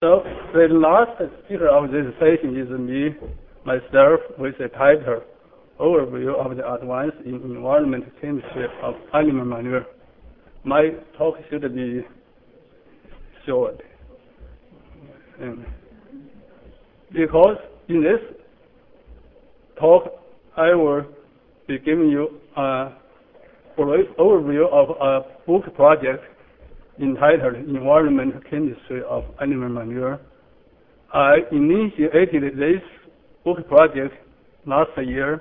So the last speaker of this session is me, myself, with the title, Overview of the Advance in Environmental Chemistry of Animal Manure. My talk should be short. Because in this talk, I will be giving you a brief overview of a book project entitled Environmental Chemistry of Animal Manure. I initiated this book project last year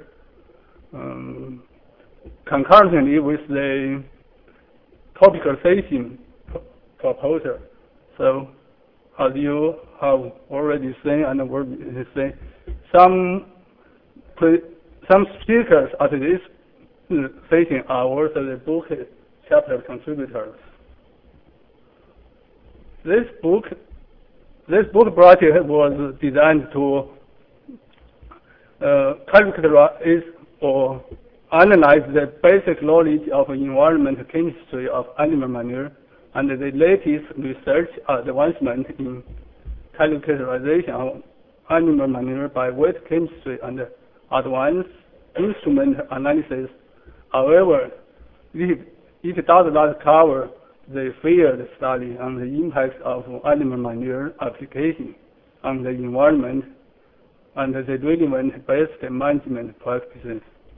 concurrently with the topicalization proposal. So, as you have already seen and will see, some speakers at this session are also the book chapter contributors. This book project was designed to characterize or analyze the basic knowledge of environmental chemistry of animal manure and the latest research advancement in characterization of animal manure by weight chemistry and advanced instrument analysis. However, it does not cover the field study on the impact of animal manure application on the environment and the relevant-based management practices.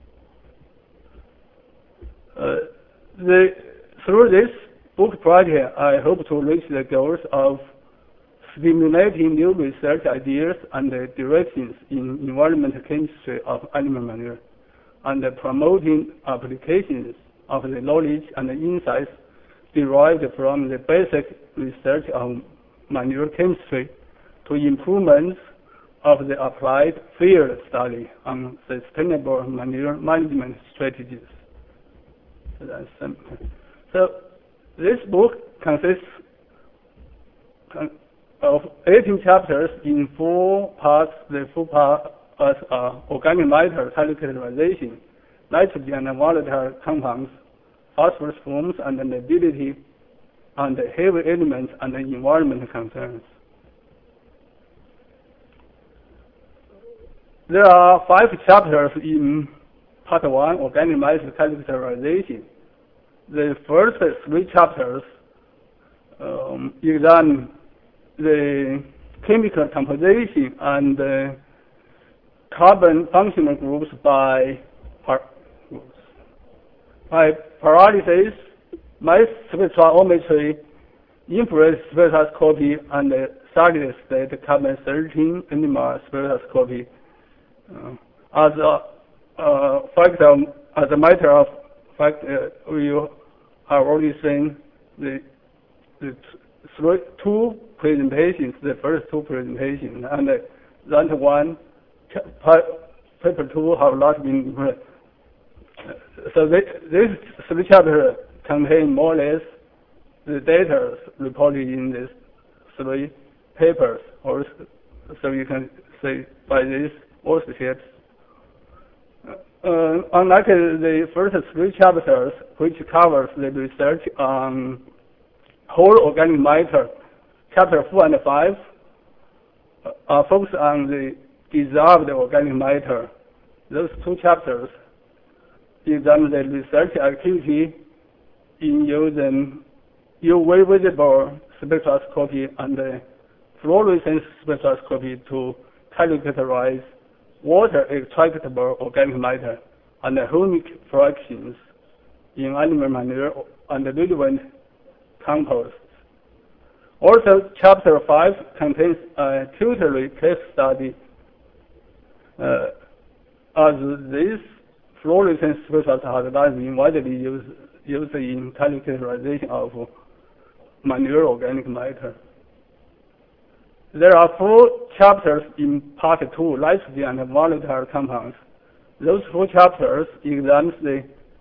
Through this book project, I hope to reach the goals of stimulating new research ideas and directions in environmental chemistry of animal manure, and promoting applications of the knowledge and the insights derived from the basic research of manure chemistry to improvements of the applied field study on sustainable manure management strategies. So this book consists of 18 chapters in 4 parts. The 4 parts are organic matter characterization, nitrogen and volatile compounds, phosphorus forms and lability, and heavy elements and environmental concerns. There are 5 chapters in part 1, organic matter characterization. The first 3 chapters examine the chemical composition and carbon functional groups by pyrolysis, mass spectrometry, infrared spectroscopy, and solid-state carbon-13 NMR spectroscopy. As a matter of fact, we have already seen the 2 presentations, the first 2 presentations, and that one, paper 2, have not been. So this 3 chapters contain more or less the data reported in these 3 papers, or so you can say by these worksheets. Unlike the first 3 chapters, which covers the research on whole organic matter, chapter 4 and 5 are focused on the dissolved organic matter. Those 2 chapters examine the research activity in using UV visible spectroscopy and fluorescence spectroscopy to characterize water extractable organic matter and humic fractions in animal manure and relevant composts. Also, chapter 5 contains a tutorial case study as this fluorescence spectroscopy has not been widely used in characterization of manure organic matter. There are 4 chapters in part 2, nitrogen and volatile compounds. Those 4 chapters examine the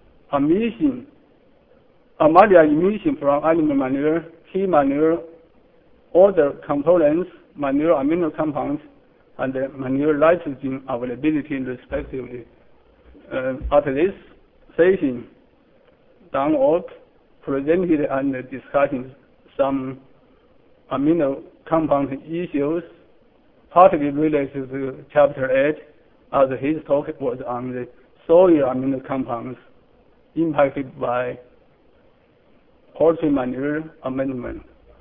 ammonia emission from animal manure, key manure odor components, manure amino compounds, and manure nitrogen availability respectively. At this session, Don Oak presented and discussed some amino compound issues, partly related to Chapter 8, as his talk was on the soil amino compounds impacted by poultry manure amendment.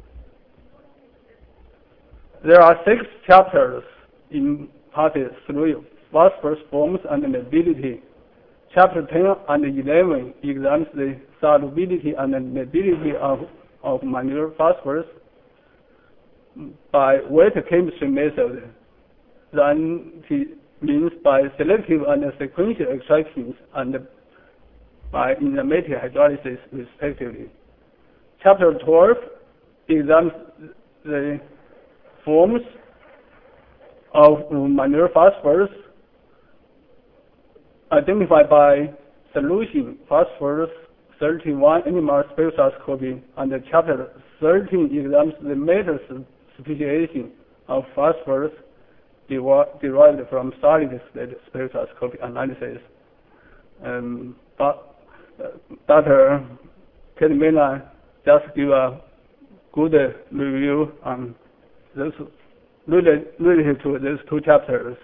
There are 6 chapters in Part 3, phosphorus forms and lability. Chapter 10 and 11 examines the solubility and lability of manure phosphorus by wet chemistry method. Then it means by selective and sequential extractions and by enzymatic hydrolysis respectively. Chapter 12 examines the forms of manure phosphorus identified by solution phosphorus 31 animal spectroscopy, and Chapter 13 examines the meta speciation of phosphorus derived from solid state spectroscopy analysis. Dr. Kate Mena just give a good review on those related to those 2 chapters.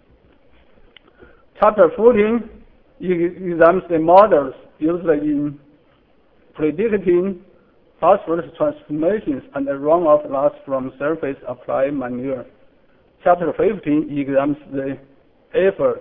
Chapter 14 examines the models used in predicting phosphorus transformations and the runoff loss from surface applied manure. Chapter 15 examines the effort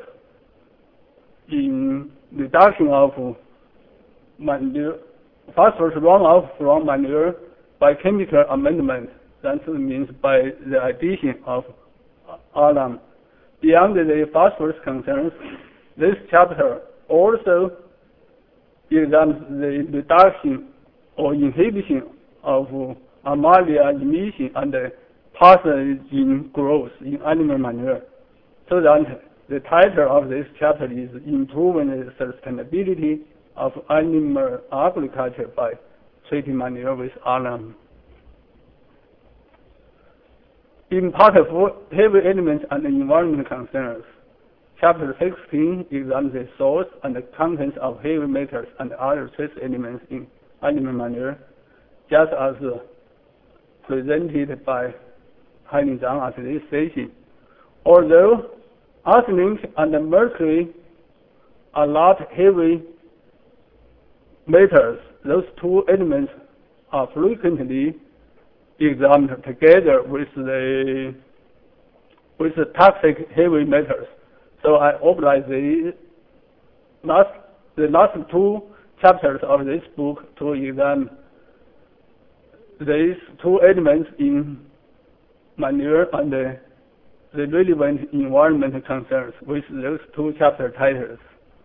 in reduction of manure, phosphorus runoff from manure by chemical amendment. That means by the addition of alum. Beyond the phosphorus concerns, this chapter also examines the reduction or inhibition of ammonia emission and pathogen growth in animal manure. So that the title of this chapter is Improving the Sustainability of Animal Agriculture by Treating Manure with Alum. In Part 4, Heavy Elements and Environmental Concerns, Chapter 16 examines the source and the contents of heavy metals and other trace elements in animal manure, just as presented by Hailin Zhang at this station. Although arsenic and mercury are not heavy metals, those 2 elements are frequently examined together with the toxic heavy metals. So I oblige the last 2 chapters of this book to examine these 2 elements in manure and the relevant environmental concerns with those 2 chapter titles.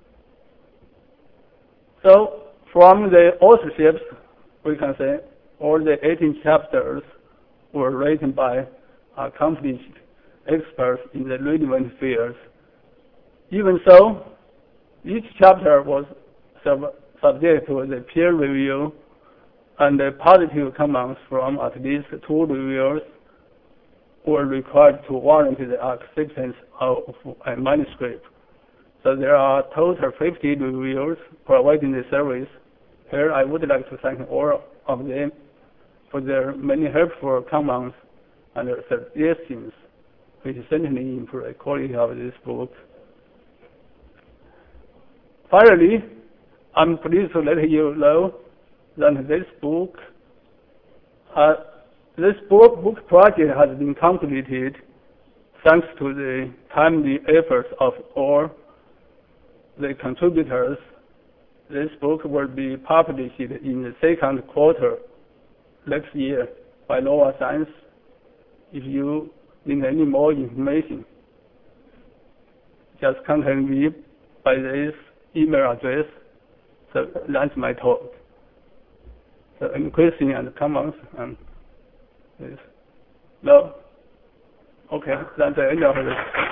So from the authorships, we can say all the 18 chapters were written by accomplished experts in the relevant fields. Even so, each chapter was subject to the peer review, and the positive comments from at least 2 reviewers were required to warrant the acceptance of a manuscript. So there are total 50 reviewers providing the service. Here I would like to thank all of them for their many helpful comments and suggestions, which certainly improve the quality of this book. Finally, I'm pleased to let you know that this book project has been completed thanks to the timely efforts of all the contributors. This book will be published in the 2nd quarter next year by Nova Science. If you need any more information, just contact me by this email address. So that's my talk. So any questions and comments? And this. No? Okay, that's the end of it.